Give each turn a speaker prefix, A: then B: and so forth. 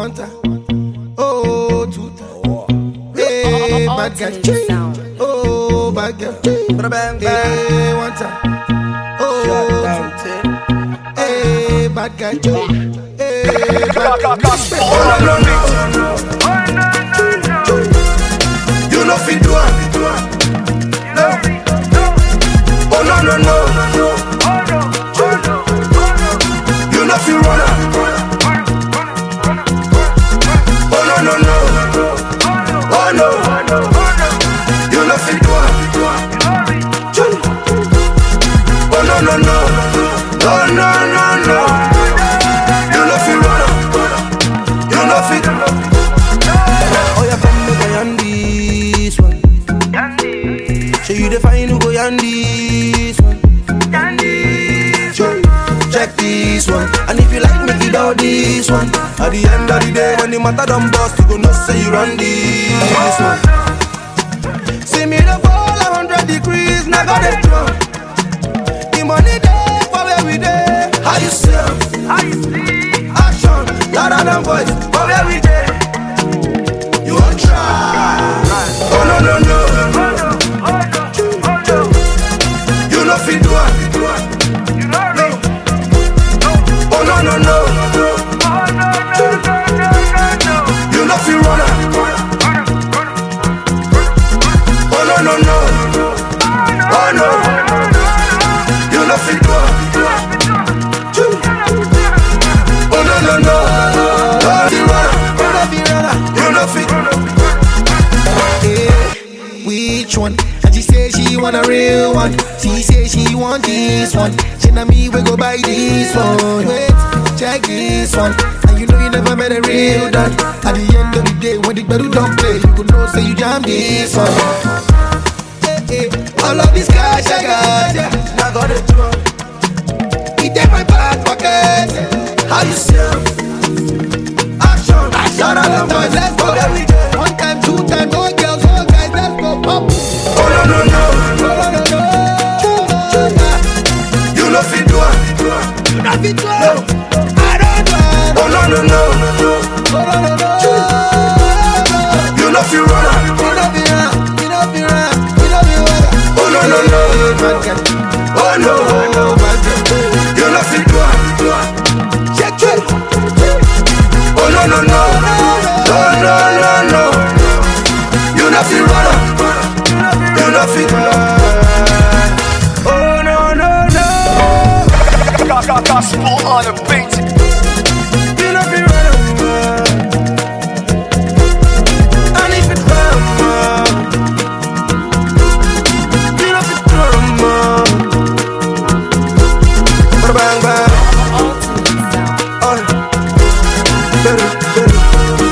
A: one time. Oh, two times. Hey, bad girl. Oh, bad girl. Hey, one time. Oh, two times. Hey, bad girl. Hey, bad girl. Oh, no, no, no. You know fit do it. Oh, no, no, no. You know fit run it. Oh, no, no, no. Oh, no. You know fit do it. Oh, no, no, no. Oh, no, no, no. You know fit run it. You know fit. Oh, yeah, come make a yan this one. So you define who go yan this one. Check this one. And if you like, make it all this one. At the end of the day, when the matter done bust, you go know say you run this one. See me the fall 100 degrees, now got it drunk. The money there for where we there. How you see? Action, louder than voice, for where we there. You won't try. Oh no no no. You know fit do it. Oh no no no. You know fit run it. Oh no no no. Oh no. You know fit do it. Oh no no no. You know fit. Which one? And she say she want a real one. She say she want this one. She and me we go buy this one. Wait, check this one. And you know you never met a real done. At the end of the day, when the battle don't play, you could know say you jam this one. Hey, hey. All of this cash I got, yeah. Now got it drunk. It in my back pocket. How you sell? Action, shout out the boys, let's go.